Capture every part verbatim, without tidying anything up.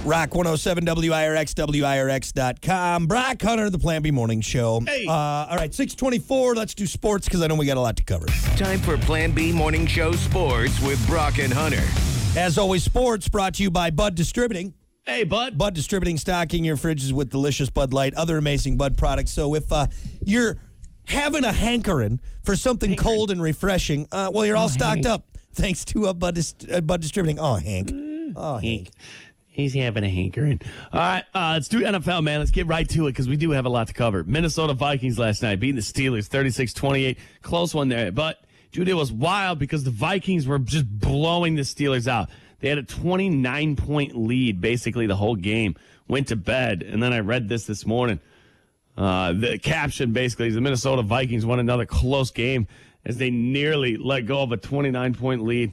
Rock one oh seven W I R X, W I R X dot com. Brock Hunter, the Plan B Morning Show. Hey. Uh, all right, six twenty-four. Let's do sports because I know we got a lot to cover. Time for Plan B Morning Show Sports with Brock and Hunter. As always, sports brought to you by Bud Distributing. Hey, bud. Bud Distributing, stocking your fridges with delicious Bud Light, other amazing Bud products. So if uh, you're having a hankering for something Hankering. cold and refreshing, uh, well, you're all Oh, stocked Hank. up thanks to uh, Bud, Dis- uh, Bud Distributing. Oh, Hank. Oh, Hank. He's having a hankering. All right, uh, let's do N F L, man. Let's get right to it because we do have a lot to cover. Minnesota Vikings last night beating the Steelers thirty-six twenty-eight. Close one there. But, dude, it was wild because the Vikings were just blowing the Steelers out. They had a twenty-nine point lead basically the whole game. Went to bed, and then I read this this morning. Uh, the caption basically is the Minnesota Vikings won another close game as they nearly let go of a twenty-nine point lead.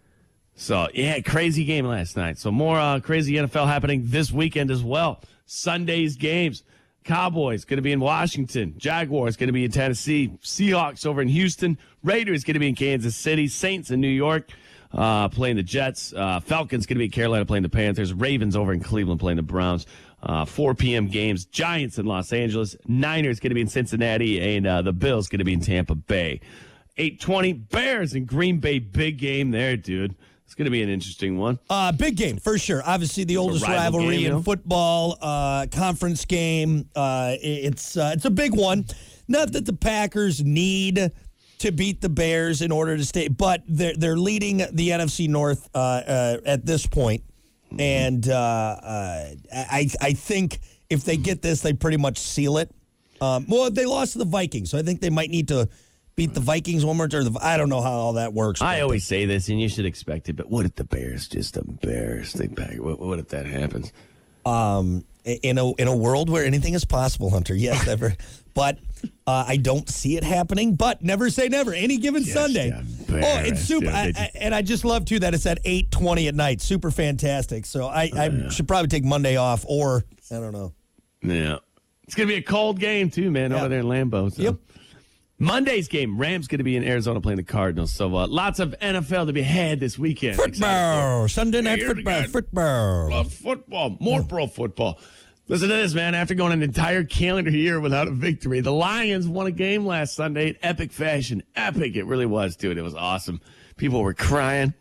So, yeah, crazy game last night. So more uh, crazy N F L happening this weekend as well. Sunday's games. Cowboys going to be in Washington. Jaguars going to be in Tennessee. Seahawks over in Houston. Raiders going to be in Kansas City. Saints in New York uh, playing the Jets. Uh, Falcons going to be in Carolina playing the Panthers. Ravens over in Cleveland playing the Browns. Uh, four p.m. games. Giants in Los Angeles. Niners going to be in Cincinnati. And uh, the Bills going to be in Tampa Bay. eight twenty. Bears in Green Bay. Big game there, dude. It's going to be an interesting one. Uh, big game, for sure. Obviously, the oldest rival rivalry game, you in know? football, uh, conference game. Uh, it's uh, it's a big one. Not that the Packers need to beat the Bears in order to stay, but they're, they're leading the N F C North uh, uh, at this point. And uh, uh, I, I think if they get this, they pretty much seal it. Um, well, they lost to the Vikings, so I think they might need to beat the Vikings one more time. I don't know how all that works. I but- always say this, and you should expect it, but what if the Bears just embarrass the Packers? What, what if that happens? Um, in a in a world where anything is possible, Hunter. Yes, ever. But uh, I don't see it happening. But never say never. Any given Yes, Sunday. yeah, Oh, it's super. yeah, I, they I, and I just love too that it's at eight twenty at night. Super fantastic. So I, I yeah. should probably take Monday off, or I don't know. Yeah. It's going to be a cold game, too, man, Yeah. over there in Lambeau. So. Yep. Monday's game, Rams going to be in Arizona playing the Cardinals. So uh, lots of N F L to be had this weekend. Football, Sunday night Here we football, go. football. Love football, more pro football. Listen to this, man. After going an entire calendar year without a victory, the Lions won a game last Sunday in epic fashion. Epic. It really was, dude. It was awesome. People were crying.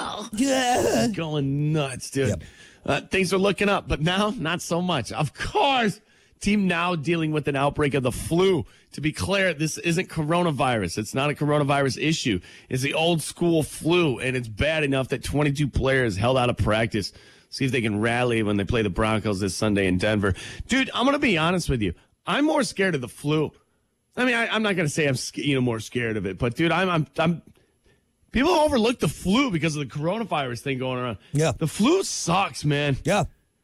Yeah. Going nuts, dude. Yep. Uh, things are looking up, but now, not so much. Of course, team now dealing with an outbreak of the flu. To be clear, this isn't coronavirus. It's not a coronavirus issue. It's the old school flu, and it's bad enough that twenty-two players held out of practice. See if they can rally when they play the Broncos this Sunday in Denver. Dude, I'm going to be honest with you. I'm more scared of the flu. I mean, I, I'm not going to say I'm sc- you know more scared of it, but dude, I'm I'm I'm. People overlook the flu because of the coronavirus thing going around. Yeah. The flu sucks, man. Yeah.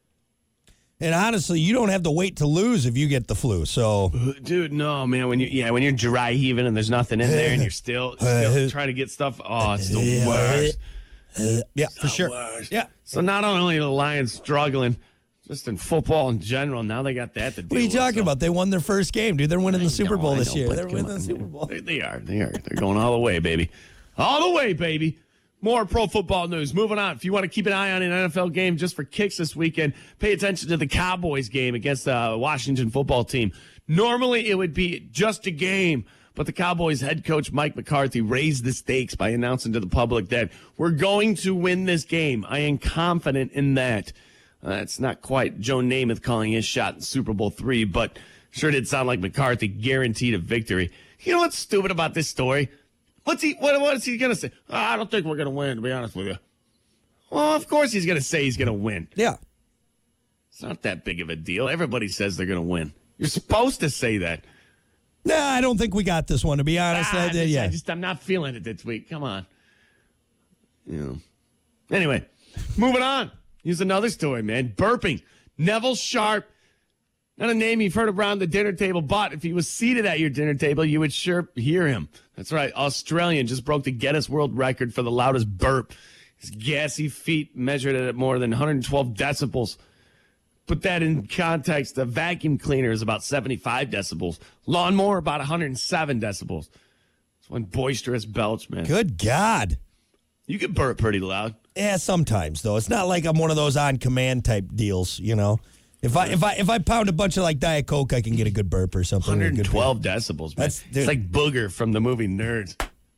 And honestly, you don't have to wait to lose if you get the flu. So, Dude, no, man. When you yeah, when you're dry heaving and there's nothing in there and you're still, still trying to get stuff. Oh, it's the worst. yeah, for sure. Worst. Yeah. So not only are the Lions struggling, just in football in general, now they got that to deal What are you with, talking so- about? They won their first game, dude. They're winning the Super know, Bowl I this know, year. but They're come winning on, the Super man. Bowl. They, they are. They are. They're going all the way, baby. All the way, baby. More pro football news. Moving on. If you want to keep an eye on an N F L game just for kicks this weekend, pay attention to the Cowboys game against the Washington football team. Normally, it would be just a game, but the Cowboys head coach Mike McCarthy raised the stakes by announcing to the public that we're going to win this game. I am confident in that. Uh, it's not quite Joe Namath calling his shot in Super Bowl three, but sure did sound like McCarthy guaranteed a victory. You know what's stupid about this story? What's he? What, what is he going to say? Oh, I don't think we're going to win, to be honest with you. Well, of course he's going to say he's going to win. Yeah. It's not that big of a deal. Everybody says they're going to win. You're supposed to say that. Nah, I don't think we got this one, to be honest. Ah, I I did, just, yeah. I just, I'm not feeling it this week. Come on. You know. Anyway, moving on. Here's another story, man. Burping. Neville Sharp. Not a name you've heard around the dinner table, but if he was seated at your dinner table, you would sure hear him. That's right. Australian just broke the Guinness World Record for the loudest burp. His gassy feet measured at more than one hundred twelve decibels. Put that in context, a vacuum cleaner is about seventy-five decibels. Lawnmower, about one hundred seven decibels. It's one boisterous belch, man. Good God. You can burp pretty loud. Yeah, sometimes though. It's not like I'm one of those on command type deals, you know. If I if I if I pound a bunch of like Diet Coke, I can get a good burp or something. one hundred twelve good decibels, man. That's, it's like Booger from the movie Nerds.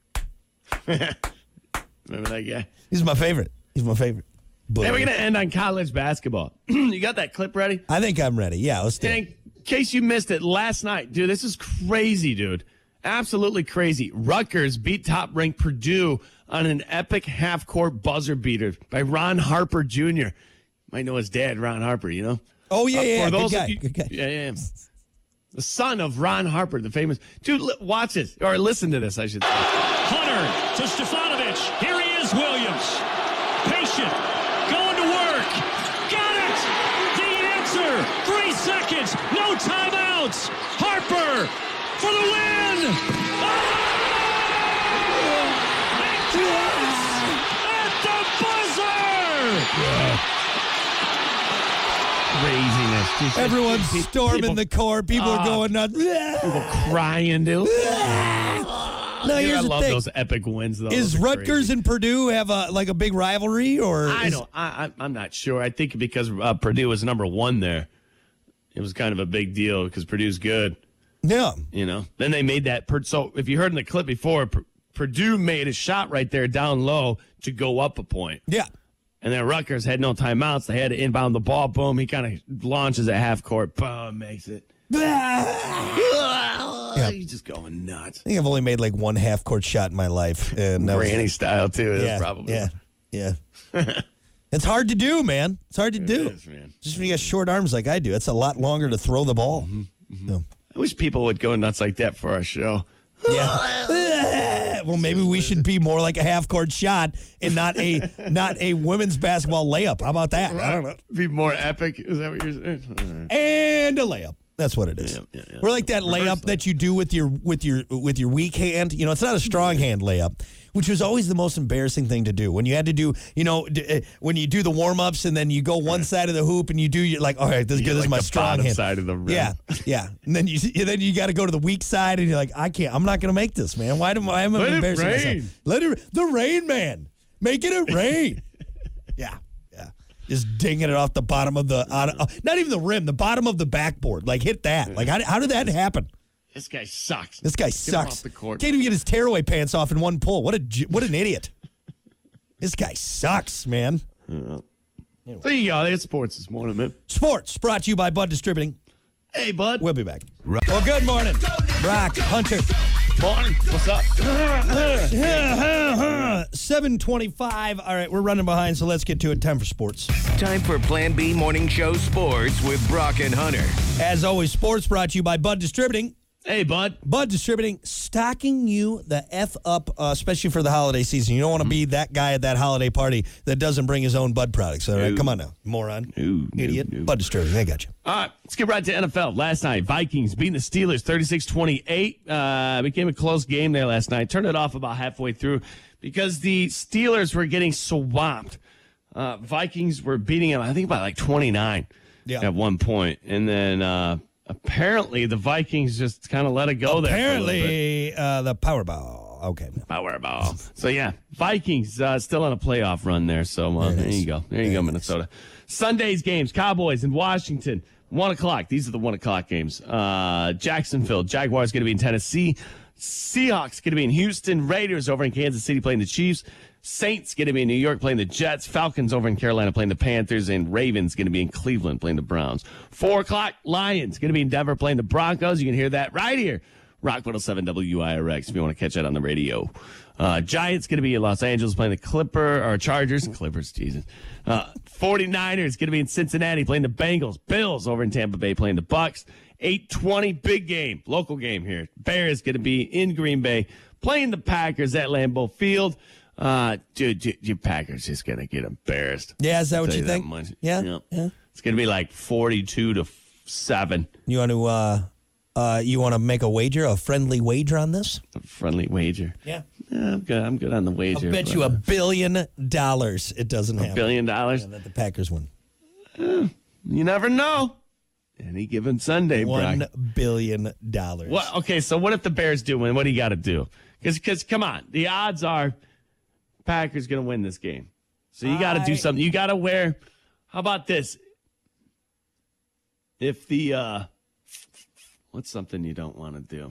Remember that guy? He's my favorite. He's my favorite. Hey, we're going to end on college basketball. You got that clip ready? I think I'm ready. Yeah, let's do And it. in case you missed it, last night, dude, this is crazy, dude. Absolutely crazy. Rutgers beat top-ranked Purdue on an epic half-court buzzer beater by Ron Harper Junior Might know his dad, Ron Harper, you know? Oh, yeah, Uh, yeah, for good those guy, of you- good guy. Yeah, yeah. The son of Ron Harper, the famous. Dude, li- watch this. Or listen to this, I should say. Hunter to Stefanovic. Here he is, Williams. Patient. Going to work. Got it. The answer. Three seconds. No timeouts. Harper for the win. Oh! At the buzzer. Craziness. Just- Everyone's people- storming people- the court. People are Ah. going nuts. People crying, dude. No, Dude, here's I the love thing. those epic wins, though. Is Those are Rutgers crazy. and Purdue have a like a big rivalry, or I is- don't. I, I, I'm not sure. I think because uh, Purdue was number one there, it was kind of a big deal because Purdue's good. Yeah, You know. Then they made that. Per- so if you heard in the clip before, P- Purdue made a shot right there down low to go up a point. yeah. And then Rutgers had no timeouts. They had to inbound the ball. Boom. He kind of launches at half court. Boom. Makes it. Yeah. He's just going nuts. I think I've only made like one half court shot in my life, and that was- Granny style too. That's yeah, probably. yeah, yeah. It's hard to do, man. It's hard to do. is, man. Just when you got short arms like I do, it's a lot longer to throw the ball. Mm-hmm. So, I wish people would go nuts like that for our show. yeah. Well, maybe we should be more like a half court shot and not a not a women's basketball layup. How about that? I don't know. Be more epic. Is that what you're saying? And a layup. That's what it is. Yeah, yeah, yeah. We're like that layup that you do with your with your with your weak hand. You know, it's not a strong hand layup, which was always the most embarrassing thing to do. When you had to do, you know, d- uh, when you do the warm ups and then you go one side of the hoop and you do, you're like, all right, this is You good. This is like my the strong bottom hand. side of the rim. Yeah, yeah. And then you then you got to go to the weak side and you're like, I can't. I'm not going to make this, man. Why do why am I Let it embarrassing rain. myself? Let it the rain, man. Making it rain. Yeah. Yeah. Just dinging it off the bottom of the, out of, uh, not even the rim, the bottom of the backboard. Like, hit that. Like, how, how did that happen? This guy sucks. This guy Get him sucks. off the court. Can't even get his tearaway pants off in one pull. What a j- what an idiot. This guy sucks, man. There you go. There's sports this morning, man. Sports brought to you by Bud Distributing. Hey, bud. We'll be back. Well, good morning, Brock Hunter. Morning. What's up? seven twenty-five. All right, we're running behind, so let's get to it. Time for sports. Time for Plan B Morning Show Sports with Brock and Hunter. As always, sports brought to you by Bud Distributing. Hey, bud. Bud Distributing, stocking you the F up, uh, especially for the holiday season. You don't want to be that guy at that holiday party that doesn't bring his own Bud products. All right, No. come on now, moron, No, no, idiot. no. Bud Distributing, they got you. All right, let's get right to N F L. Last night, Vikings beating the Steelers thirty-six twenty-eight. Uh, became a close game there last night. Turned it off about halfway through because the Steelers were getting swamped. Uh, Vikings were beating them, I think, by like twenty-nine Yeah. at one point. And then uh, apparently the Vikings just kind of let it go there. for a little bit. Apparently, uh, the Powerball. Okay. Powerball. So yeah, Vikings uh, still on a playoff run there. So uh, there you go. There you go, Minnesota. Sunday's games: Cowboys in Washington, one o'clock. These are the one o'clock games. Uh, Jacksonville Jaguars going to be in Tennessee. Seahawks going to be in Houston. Raiders over in Kansas City playing the Chiefs. Saints going to be in New York playing the Jets. Falcons over in Carolina playing the Panthers. And Ravens going to be in Cleveland playing the Browns. Four o'clock, Lions going to be in Denver playing the Broncos. You can hear that right here. Rock one oh seven W I R X if you want to catch that on the radio. Uh, Giants going to be in Los Angeles playing the Clipper or Chargers. Clippers, Jesus. Uh, 49ers going to be in Cincinnati playing the Bengals. Bills over in Tampa Bay playing the Bucks. eight twenty, big game, local game here. Bears going to be in Green Bay playing the Packers at Lambeau Field. Uh, dude, dude, your Packers just going to get embarrassed. Yeah, is that I'll what tell you that think? much. Yeah, yeah. It's going to be like forty-two to seven. You want to, uh, uh, you want to make a wager, a friendly wager on this? A friendly wager. Yeah. Yeah, I'm good. I'm good on the wager. I'll bet you a billion dollars it doesn't happen. billion dollars. Yeah, that the Packers win. You never know. Any given Sunday, One Brock. billion dollars. Well, okay, so what if the Bears do win? What do you got to do? Because, come on, the odds are Packers going to win this game. So you got to do I- something. You got to wear. How about this? If the uh, what's something you don't want to do?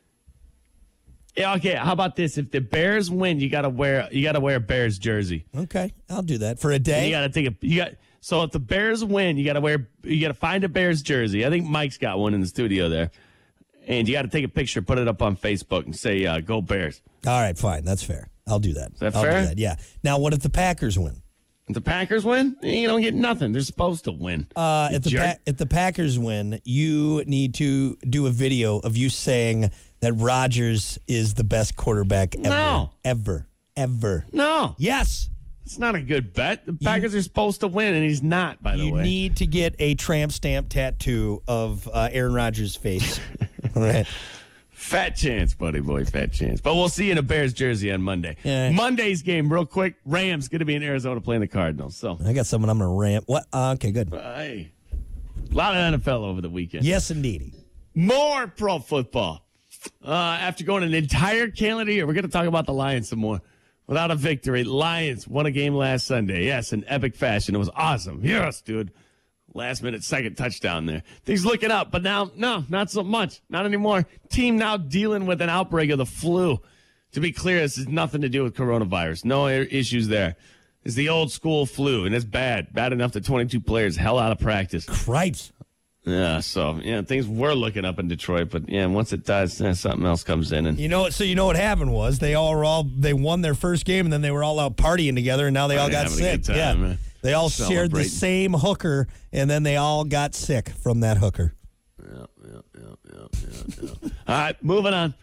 Yeah, okay. How about this? If the Bears win, you got to wear you got to wear a Bears jersey. Okay, I'll do that for a And day. you got to take a you got. So if the Bears win, you got to wear you got to find a Bears jersey. I think Mike's got one in the studio there, and you got to take a picture, put it up on Facebook, and say uh, "Go Bears." All right, fine. That's fair. I'll do that. Is that I'll fair? Do that. Yeah. Now, what if the Packers win? If the Packers win, you don't get nothing. They're supposed to win. Uh, You if the jerk. pa- if the Packers win, you need to do a video of you saying that Rodgers is the best quarterback ever, No. ever, ever. no, Yes, it's not a good bet. The Packers are supposed to win, and he's not. By the you way, need to get a tramp stamp tattoo of uh, Aaron Rodgers' face. All right. fat chance, buddy boy, fat chance. But we'll see you in a Bears jersey on Monday. Yeah. Monday's game, real quick. Rams going to be in Arizona playing the Cardinals. So, I got someone I'm going to ramp. What? Uh, okay, good. hey, a lot of N F L over the weekend. Yes, indeedy. More pro football. Uh, after going an entire calendar year, we're going to talk about the Lions some more. Without a victory, Lions won a game last Sunday. Yes, in epic fashion. It was awesome. Yes, dude. Last minute, second touchdown there. Things looking up, but now, no, not so much. Not anymore. Team now dealing with an outbreak of the flu. To be clear, this has nothing to do with coronavirus. No issues there. It's the old school flu, and it's bad. Bad enough that twenty-two players hell out of practice. Cripes. Yeah, so, yeah, things were looking up in Detroit, but, yeah, once it does, eh, something else comes in. And You know, so you know what happened was they all were all they won their first game and then they were all out partying together and now they all got Having a sick. good time, yeah, man. they all shared the Celebrating. same hooker and then they all got sick from that hooker. Yeah, yeah, yeah, yeah, yeah, yeah. All right, moving on.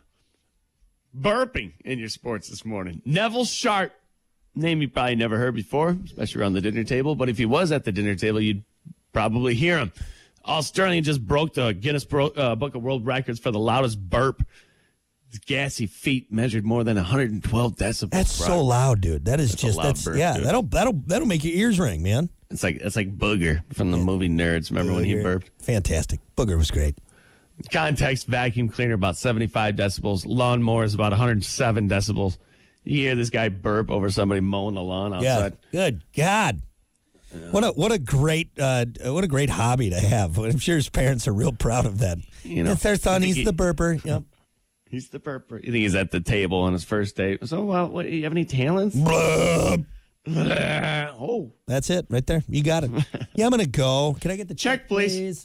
Burping in your sports this morning. Neville Sharp, name you probably never heard before, especially around the dinner table. But if he was at the dinner table, you'd probably hear him. Australian just broke the Guinness Bro- uh, Book of World Records for the loudest burp. His gassy feet measured more than one hundred twelve decibels. That's bro. so loud, dude. That is That's a just loud that's burp, yeah. dude. That'll that'll that'll make your ears ring, man. It's like it's like Booger from the movie Nerds. Remember when he Booger. burped? Fantastic. Booger was great. Context vacuum cleaner about seventy-five decibels. Lawnmower is about one hundred seven decibels. You hear this guy burp over somebody mowing the lawn outside. Yeah. Good God. What a what a great uh, what a great hobby to have. I'm sure his parents are real proud of that. You know, It's their son. I think He's he- the burper. Yep. He's the burper. You think he's at the table on his first date? So, well, what, you have any talents? Blub. oh, That's it right there. You got it. Yeah, I'm gonna go. Can I get the check, Check, please.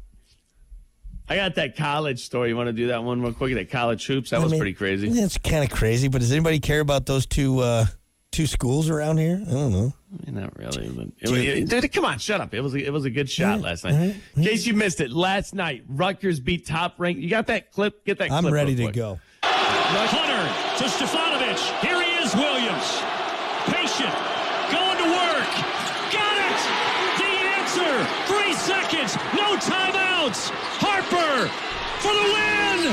I got that college story. You want to do that one real quick? That college hoops. That I was mean, pretty crazy. It's kind of crazy, but does anybody care about those two uh, two schools around here? I don't know. I mean, not really, but it, was- it- come on, shut up. It was a, it was a good shot last night. right. In case you missed it, last night Rutgers beat top ranked. You got that clip? Get that. I'm clip ready real to quick. go. Hunter to Stefanovic. Here he is, Williams. Patient. Going to work. Got it. The answer. Three seconds. No timeouts. Harper for the win.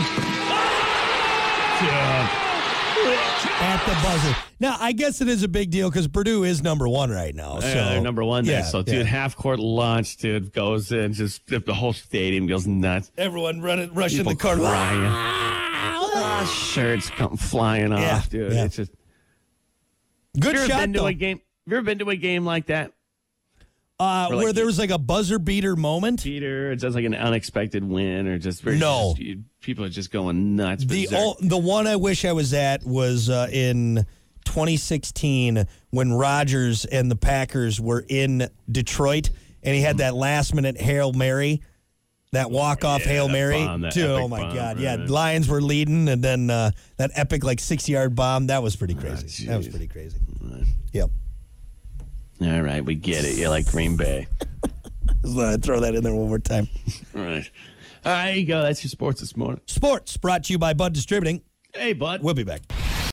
At the buzzer. Now, I guess it is a big deal because Purdue is number one right now. So Yeah, they're number one there. yeah, so, yeah. dude, half court launch, dude, goes in, just the whole stadium goes nuts. Everyone running, rushing People the court. crying. Ah, shirts come flying off, Yeah, dude. yeah. It's just. Good Have you ever shot, been to though. a game? Have you ever been to a game like that? Uh, Or where like- there was like a buzzer beater moment. Peter, it's just like an unexpected win, or just very No. just- you- people are just going nuts. The berserk. o- the one I wish I was at was uh, in twenty sixteen when Rodgers and the Packers were in Detroit, and he had that last minute Hail Mary, that walk off Yeah, Hail that Mary. bomb, that Dude, epic oh my bomb, God, yeah, right. Lions were leading, and then uh, that epic like sixty yard bomb. That was pretty crazy. that was jeez. pretty crazy. Yep. All right, we get it. You like Green Bay. Just thought I'd throw that in there one more time. All right. All right, there you go. That's your sports this morning. Sports brought to you by Bud Distributing. Hey, bud. We'll be back.